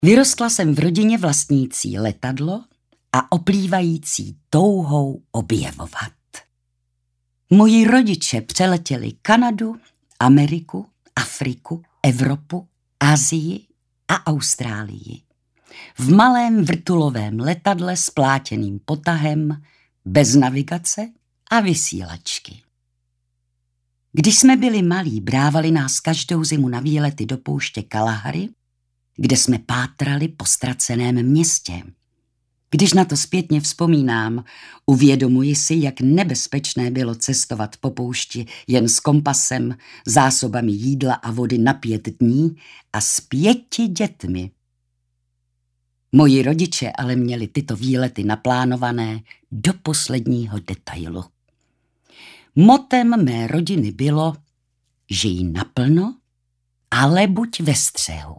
Vyrostla jsem v rodině vlastnící letadlo a oplývající touhou objevovat. Moji rodiče přeletěli Kanadu, Ameriku, Afriku, Evropu, Asii a Austrálii. V malém vrtulovém letadle s plátěným potahem, bez navigace a vysílačky. Když jsme byli malí, brávali nás každou zimu na výlety do pouště Kalahary, kde jsme pátrali po ztraceném městě. Když na to zpětně vzpomínám, uvědomuji si, jak nebezpečné bylo cestovat po poušti jen s kompasem, zásobami jídla a vody na 5 dní a s 5 dětmi. Moji rodiče ale měli tyto výlety naplánované do posledního detailu. Motem mé rodiny bylo: žij naplno, ale buď ve střehu.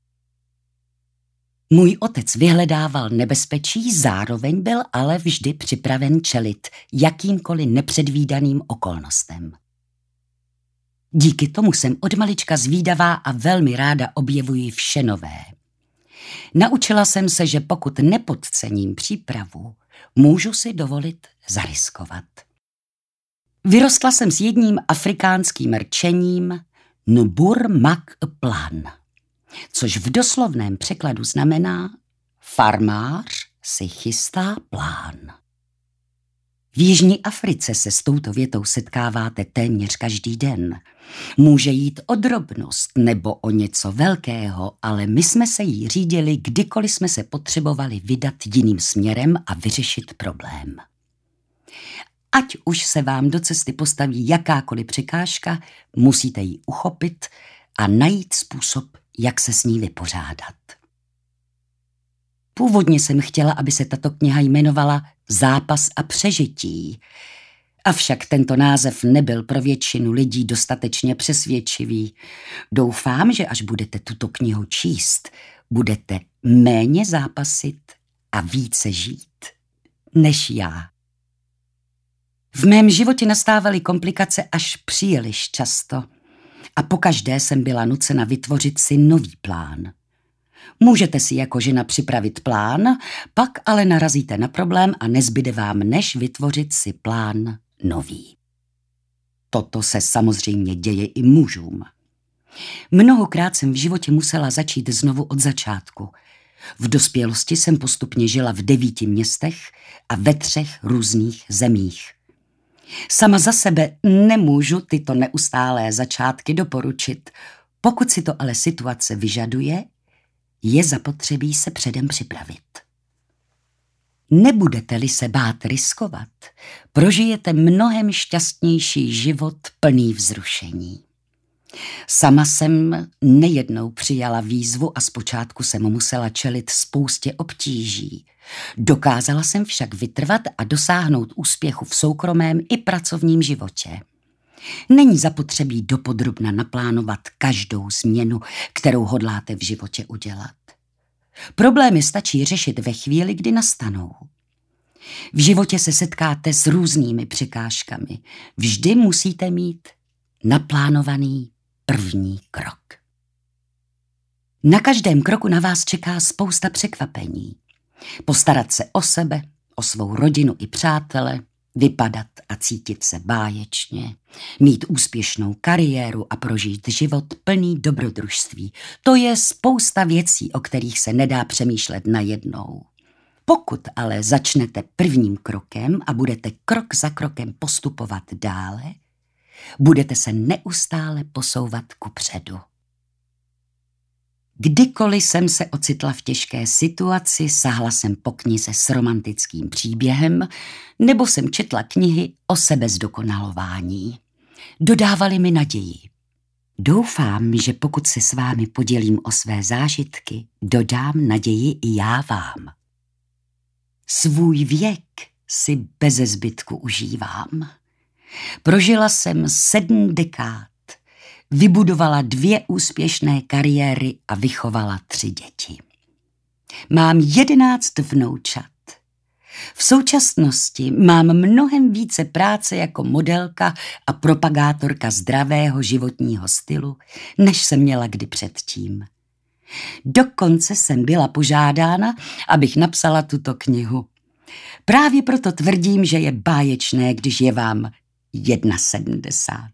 Můj otec vyhledával nebezpečí, zároveň byl ale vždy připraven čelit jakýmkoliv nepředvídaným okolnostem. Díky tomu jsem od malička zvídavá a velmi ráda objevuji vše nové. Naučila jsem se, že pokud nepodcením přípravu, můžu si dovolit zariskovat. Vyrostla jsem s jedním afrikánským rčením Nbur mak plan, což v doslovném překladu znamená: farmář si chystá plán. V Jižní Africe se s touto větou setkáváte téměř každý den. Může jít o drobnost nebo o něco velkého, ale my jsme se jí řídili, kdykoliv jsme se potřebovali vydat jiným směrem a vyřešit problém. Ať už se vám do cesty postaví jakákoliv překážka, musíte ji uchopit a najít způsob, jak se s ní vypořádat. Původně jsem chtěla, aby se tato kniha jmenovala Zápas a přežití, avšak tento název nebyl pro většinu lidí dostatečně přesvědčivý. Doufám, že až budete tuto knihu číst, budete méně zápasit a více žít než já. V mém životě nastávaly komplikace až příliš často a pokaždé jsem byla nucena vytvořit si nový plán. Můžete si jako žena připravit plán, pak ale narazíte na problém a nezbyde vám, než vytvořit si plán nový. Toto se samozřejmě děje i mužům. Mnohokrát jsem v životě musela začít znovu od začátku. V dospělosti jsem postupně žila v 9 městech a ve 3 různých zemích. Sama za sebe nemůžu tyto neustálé začátky doporučit. Pokud si to ale situace vyžaduje, je zapotřebí se předem připravit. Nebudete-li se bát riskovat, prožijete mnohem šťastnější život plný vzrušení. Sama jsem nejednou přijala výzvu a zpočátku jsem musela čelit spoustě obtíží. Dokázala jsem však vytrvat a dosáhnout úspěchu v soukromém i pracovním životě. Není zapotřebí dopodrobna naplánovat každou změnu, kterou hodláte v životě udělat. Problémy stačí řešit ve chvíli, kdy nastanou. V životě se setkáte s různými překážkami. Vždy musíte mít naplánovaný první krok. Na každém kroku na vás čeká spousta překvapení. Postarat se o sebe, o svou rodinu i přátele, vypadat a cítit se báječně, mít úspěšnou kariéru a prožít život plný dobrodružství. To je spousta věcí, o kterých se nedá přemýšlet najednou. Pokud ale začnete prvním krokem a budete krok za krokem postupovat dále, budete se neustále posouvat kupředu. Kdykoliv jsem se ocitla v těžké situaci, sáhla jsem po knize s romantickým příběhem nebo jsem četla knihy o sebezdokonalování. Dodávaly mi naději. Doufám, že pokud se s vámi podělím o své zážitky, dodám naději i já vám. Svůj věk si beze zbytku užívám. Prožila jsem 7 dekád, vybudovala 2 úspěšné kariéry a vychovala 3 děti. Mám 11 vnoučat. V současnosti mám mnohem více práce jako modelka a propagátorka zdravého životního stylu, než jsem měla kdy předtím. Dokonce jsem byla požádána, abych napsala tuto knihu. Právě proto tvrdím, že je báječné, když je vám 71.